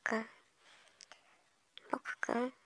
くん、僕くん、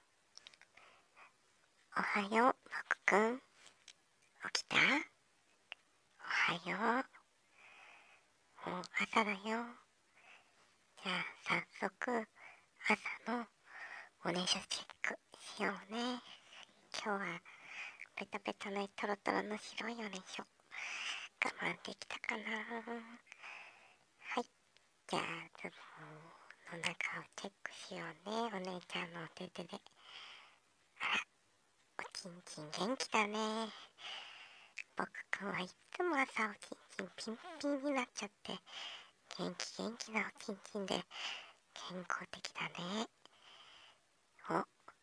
おはよう、僕くん。起きた？おはよう。もう朝だよ。じゃあ早速、朝のおねしょチェックしようね。今日はペタペタのトロトロの白いおねしょ。我慢できたかな？はい。じゃあちょっとお腹をチェックしようね。お姉ちゃんのお手手で。あら、おちんちん元気だね。僕くんはいつも朝おちんちんピンピンになっちゃって元気なおちんちんで健康的だね。お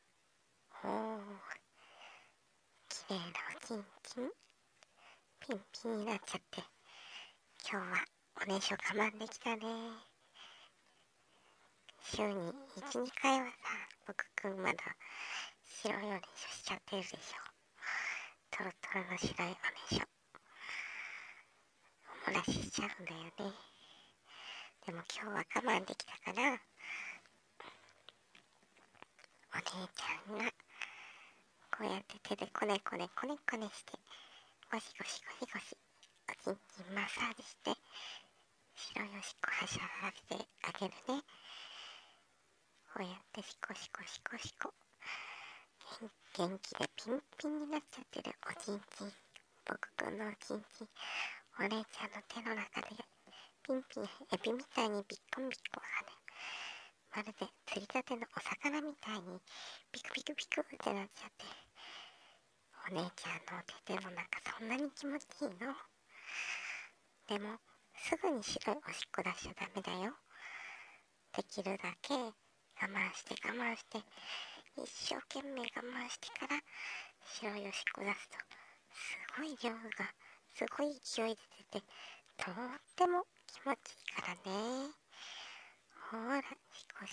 綺麗なおちんちんピンピンになっちゃって今日はおねしょ我慢できたね。週に 1,2 回はさ、僕くんまだ白いおねしょしちゃってるでしょ。トロトロの白いおねしょおもらししちゃうんだよね。でも今日は我慢できたから、お姉ちゃんがこうやって手でコネコネしてゴシゴシおちんちんマッサージして白いおしっこはしゃらせてあげるね。こうやってシコ元気でピンピンになっちゃってるおちんちん、僕くんのおちんちん、お姉ちゃんの手の中でピンピンエビみたいにビッコンはね、まるで釣りたてのお魚みたいにピクってなっちゃって、お姉ちゃんの手の中そんなに気持ちいいの？でもすぐに白いおしっこ出しちゃダメだよ。できるだけ我慢して一生懸命我慢してから白いおしっこ出すとすごい量がすごい勢いで出てとっても気持ちいいからね。ほらシコ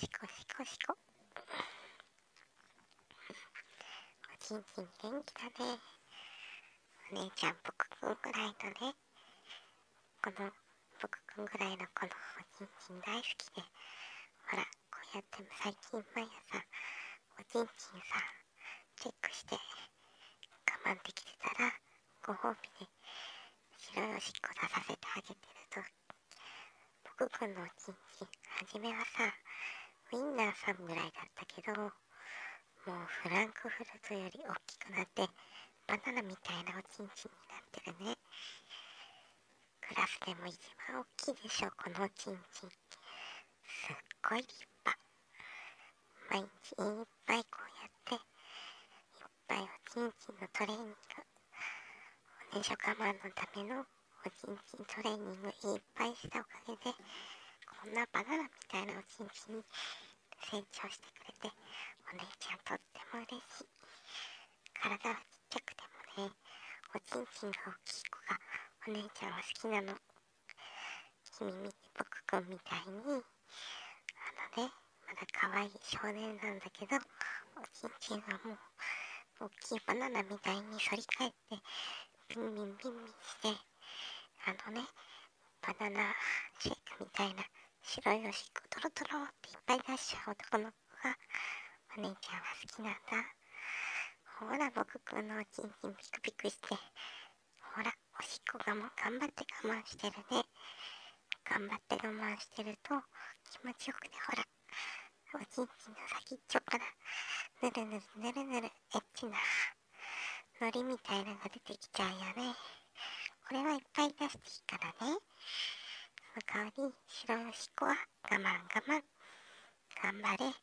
おちんちん元気だね。お姉ちゃん僕くんぐらいのね、この僕くんぐらいのこのおちんちん大好きで、ほらこうやって最近毎朝おちんちんさチェックして我慢できてたらご褒美で白いおしっこ出させてあげてると、僕くんのおちんちん初めはさウインナーさんぐらいだったけど、もうフランクフルトより大きくなってバナナみたいなおちんちんになってるね。クラスでも一番大きいでしょこのおちんちん。すっごい立派。毎日いっぱいこうやっていっぱいおちんちんのトレーニング、おねしょ我慢のためのおちんちんトレーニングいっぱいしたおかげでこんなバナナみたいなおちんちんに成長してくれて、お姉ちゃんとっても嬉しい。体はちっちゃくてもね、おちんちんが大きい子がお姉ちゃんは好きなの。君見て僕くんみたいにまだ可愛い少年なんだけど、おちんちんはもう大きいバナナみたいに反り返ってビンビンしてバナナシェイクみたいな白いおしっこトロトロっていっぱい出しちゃう男の子がお姉ちゃんは好きなんだ。ほら僕くんのおちんちんピクして、ほらおしっこがもう頑張って我慢してるね。頑張って我慢してると気持ちよくて、ほらおちんちんの先っちょからぬるぬるエッチなのりみたいなのが出てきちゃうよね。これはいっぱい出していいからね。その代わり白いおしっこは我慢頑張れ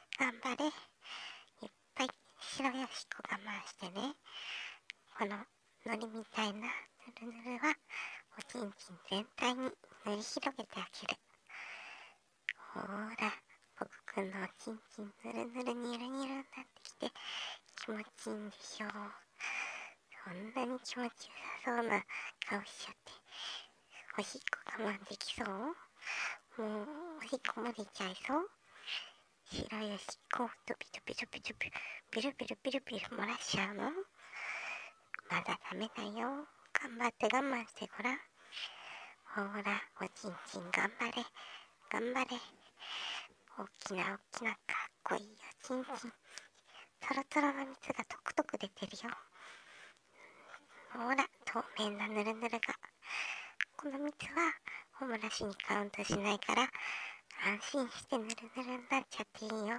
いっぱい白いおしっこ我慢してね。こののりみたいなぬるぬるはおちんちん全体に塗り広げてあげる。ほら僕くんのおちんちんぬるぬるにゅるにゅるになってきて気持ちいいんでしょう。そんなに気持ちよさそうな顔しちゃっておしっこ我慢できそう？もうおしっこも出ちゃいそう？白いおしっこをドピビル漏らしちゃうの？まだダメだよ。頑張って我慢してごらん。ほらおちんちん頑張れ大きなかっこいいおちんちん、トロトロの蜜がとくとく出てるよ。ほら、透明なぬるぬるが。この蜜はおもらしにカウントしないから安心してぬるぬるになっちゃっていいよ。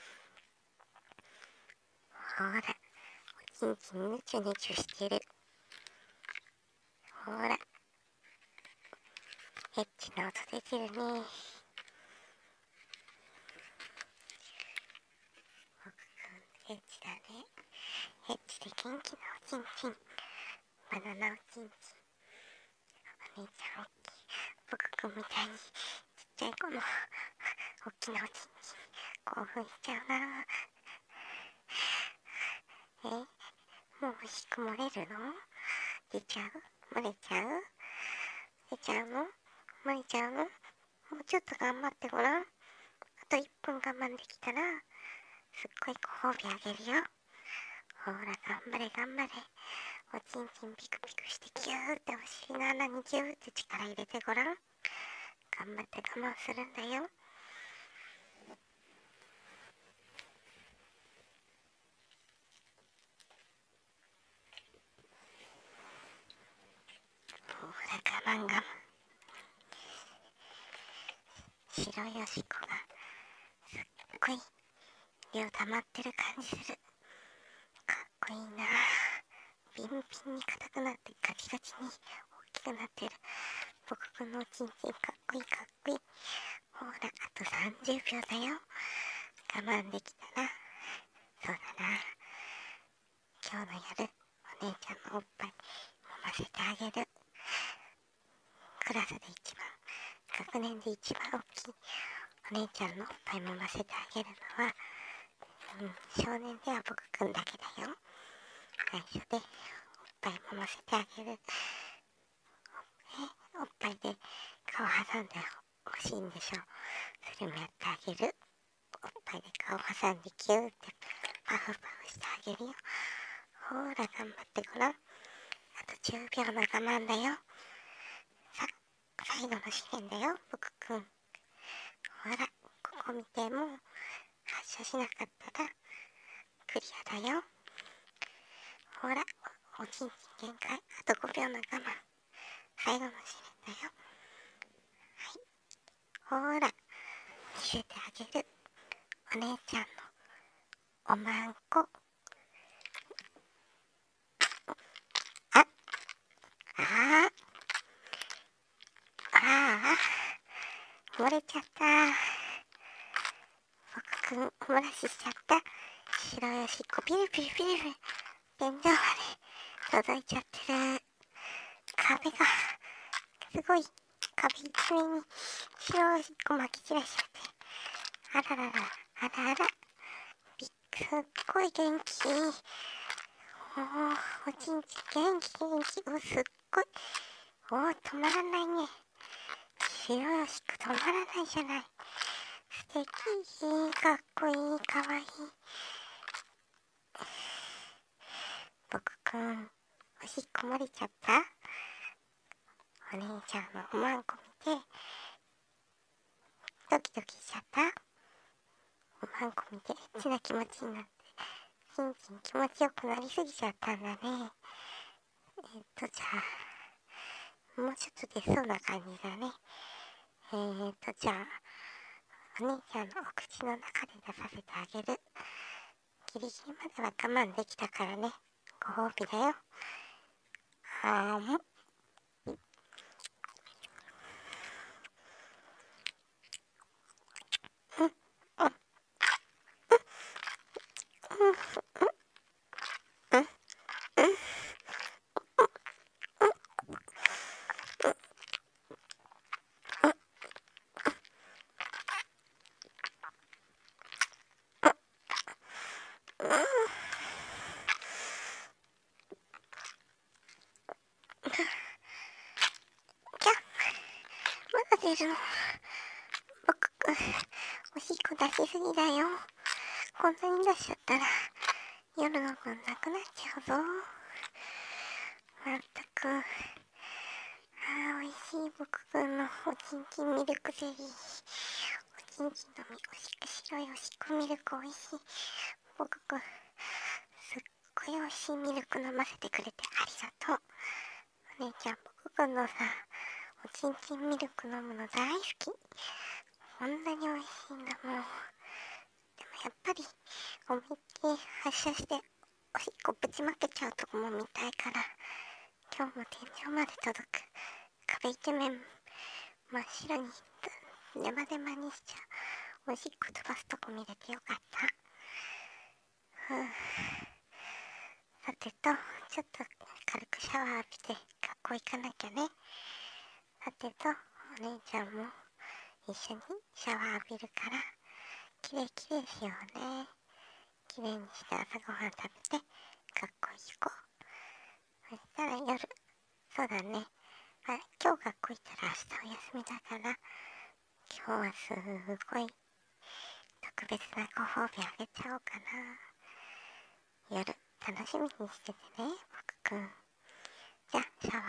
ほら、おちんちんぬちゅぬちゅしてる。ほら、エッチな音出てるね。僕くんエッチだね。エッチで元気なおちんちん、バナナおちんちん。お姉ちゃんおっきい僕くんみたいにちっちゃい子のおっきなおちんちん興奮しちゃうな。もうおしっこ漏れるの？出ちゃう？漏れちゃう？出ちゃうの？漏れちゃうの？もうちょっと頑張ってごらん。あと1分我慢できたらすっごいご褒美あげるよ。ほら、頑張れ頑張れ。おちんちんピクピクしてギューってお尻の穴にギューって力入れてごらん。頑張って我慢するんだよ。ほら、我慢。白いおしっこがすっごい量溜まってる感じする。かっこいいな。ビンビンに硬くなってガチガチに大きくなってる。僕くんのおちんちんかっこいいかっこいい。ほら、あと30秒だよ。我慢できたな。そうだな。今日の夜、お姉ちゃんのおっぱい揉ませてあげる。クラスで一番、学年で一番大きいお姉ちゃんのおっぱい揉ませてあげるのは、少年では僕くんだけだよ。内緒でおっぱい揉ませてあげる。おっぱいで顔挟んでほしいんでしょ。それもやってあげる。おっぱいで顔挟んでキューってパフパフしてあげるよ。ほら、頑張ってごらん。あと10秒の我慢だよ。さ、最後の試験だよ、僕くん。ほら、ここ見ても発射しなかったらクリアだよ。ほら、おちんちん限界。あと5秒の我慢。最後の試練だよ。ほら、見せてあげる。お姉ちゃんのおまんこ。あ、あ漏れちゃった。僕くん、お漏らししちゃった。白いおしっこピリピリピリピリ。天井まで届いちゃってる。壁が、すごい、壁一面に白いおしっこ巻き散らしちゃって。あららら、あらあら。すっごい元気。おちんち元気。すっごい。止まらないね。白いおしっこ止まらないじゃない。素敵。かっこいい。かわいい。僕くん、おしっこ漏れちゃった？お姉ちゃんのおまんこ見てドキドキしちゃった？おまんこ見てエッチな気持ちになってちんちん気持ちよくなりすぎちゃったんだね。じゃあもうちょっと出そうな感じだね。じゃあお姉ちゃんのお口の中で出させてあげる。ギリギリまでは我慢できたからね。ご褒美だよ。まだ出るの？僕くん、おしっこ出しすぎだよ。こんなに出しちゃったら夜の分なくなっちゃうぞ。まったく。美味しい僕くんのおちんちんミルクゼリー。おキンキンの白いおしっこミルクおいしい。僕くん、すっごいおいしいミルク飲ませてくれてありがとう。お姉ちゃん、僕くんのさ、おちんちんミルク飲むの大好き。こんなにおいしいんだもん。でもやっぱり、思いっきり発射して、おしっこぶちまけちゃうとこも見たいから、今日も天井まで届く壁イケメン真っ白にネバネバにしちゃうおしっこ飛ばすとこ見れてよかった。さてと、ちょっと軽くシャワー浴びて学校行かなきゃね。さてと、お姉ちゃんも一緒にシャワー浴びるからきれいしようね。きれいにして朝ごはん食べて学校行こう。そしたら夜、そうだね、今日学校行ったら明日お休みだから、今日はすごい特別なご褒美あげちゃおうかな。夜楽しみにしててね、僕くん。じゃあシャワ